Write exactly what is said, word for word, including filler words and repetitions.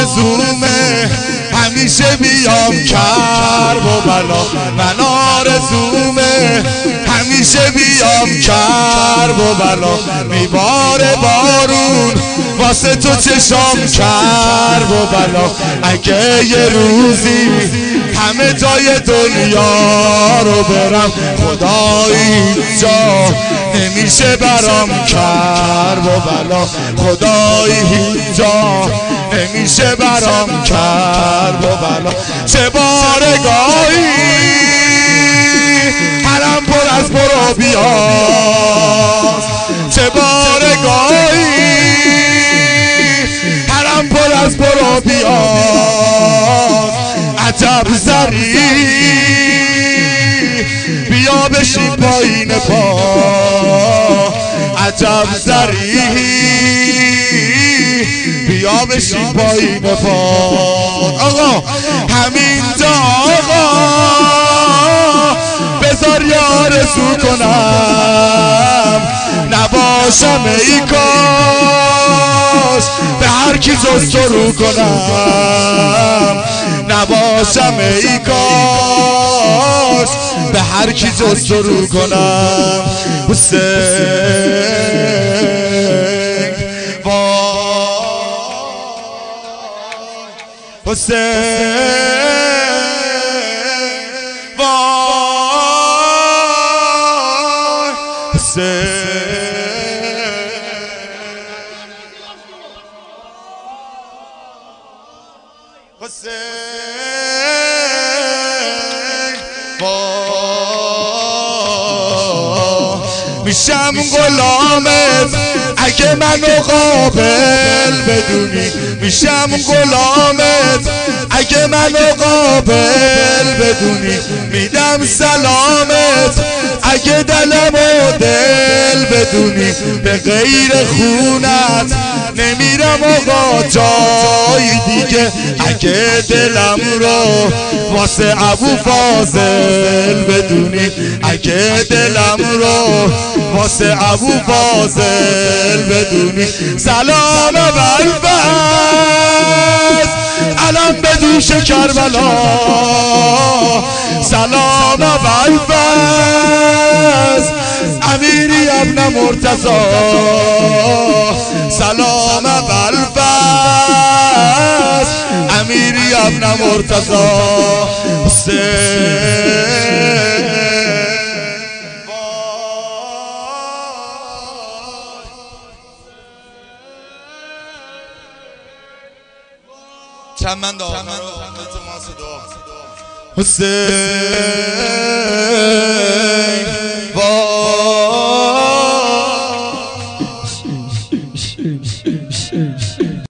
آرزومه همیشه بیام کرب و بلا، من آرزومه همیشه بیام کرب و بلا، میباره بارون واسه تو چشام کرب و بلا. اگه یه روزی همه جای دنیا رو برم خدایی جا نمیشه برام کرب و بلا، خدایی جا نمیشه برام کرب و بلا. چه بارگاهی حرم پر از برو بیاست، چه بارگاهی حرم پر از برو بیاست. عجب زری بیا بشین پایین پا، عجب زری بیا بشین پایین پا. آقا همین جا آقا بذار آرزو کنم نباشم ای کاش به هر کی جز تو رو کنم، نباشم ای کاش به هر کی جز تو رو کنم. حسین وای حسین وای حسین حسین میشم غلامت اگه منو قابل بدونی، میشم غلامت اگه منو قابل بدونی، میدم سلامت اگه دلمو دل بدونی. به غیر خونت نمیرم آقا جای دیگه، اگه دلم رو واسه ابو فاضل بدونی، اگه دلم رو واسه ابو فاضل بدونی. سلام بلبز الان به دوش کربلا، سلام بلبز امیری ابن مرتضی، سلام بلبز امیری ابن مرتضی. حسین چند آخر حسین